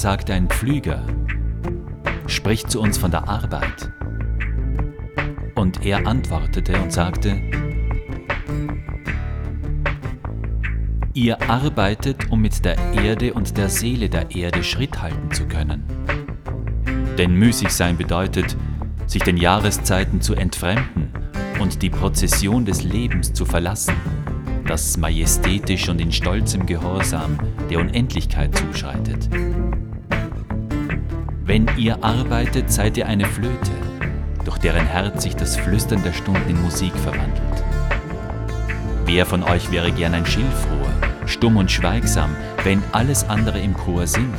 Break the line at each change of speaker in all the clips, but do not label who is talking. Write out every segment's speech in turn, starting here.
sagte ein Pflüger: Spricht zu uns von der Arbeit. Und er antwortete und sagte: Ihr arbeitet, um mit der Erde und der Seele der Erde Schritt halten zu können. Denn müßig sein bedeutet, sich den Jahreszeiten zu entfremden und die Prozession des Lebens zu verlassen, das majestätisch und in stolzem Gehorsam der Unendlichkeit zuschreitet. Wenn ihr arbeitet, seid ihr eine Flöte, durch deren Herz sich das Flüstern der Stunden in Musik verwandelt. Wer von euch wäre gern ein Schilfrohr, stumm und schweigsam, wenn alles andere im Chor singt?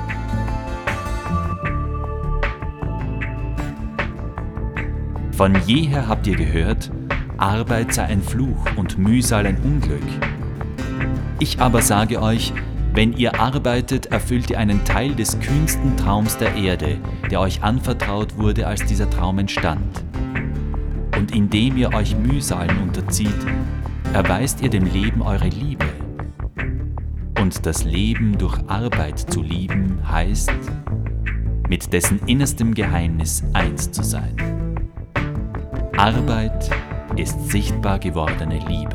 Von jeher habt ihr gehört, Arbeit sei ein Fluch und Mühsal ein Unglück. Ich aber sage euch, wenn ihr arbeitet, erfüllt ihr einen Teil des kühnsten Traums der Erde, der euch anvertraut wurde, als dieser Traum entstand. Und indem ihr euch Mühsalen unterzieht, erweist ihr dem Leben eure Liebe. Und das Leben durch Arbeit zu lieben, heißt, mit dessen innerstem Geheimnis eins zu sein. Arbeit ist sichtbar gewordene Liebe.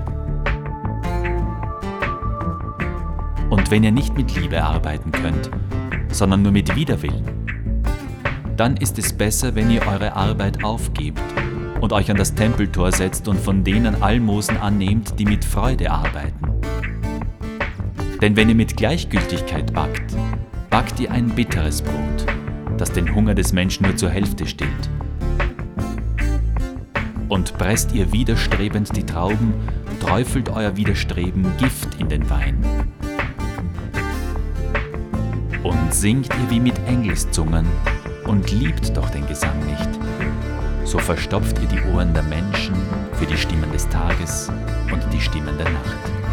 Und wenn ihr nicht mit Liebe arbeiten könnt, sondern nur mit Widerwillen, dann ist es besser, wenn ihr eure Arbeit aufgebt und euch an das Tempeltor setzt und von denen Almosen annehmt, die mit Freude arbeiten. Denn wenn ihr mit Gleichgültigkeit backt, backt ihr ein bitteres Brot, das den Hunger des Menschen nur zur Hälfte stillt. Und presst ihr widerstrebend die Trauben, träufelt euer Widerstreben Gift in den Wein. Und singt ihr wie mit Engelszungen und liebt doch den Gesang nicht, so verstopft ihr die Ohren der Menschen für die Stimmen des Tages und die Stimmen der Nacht.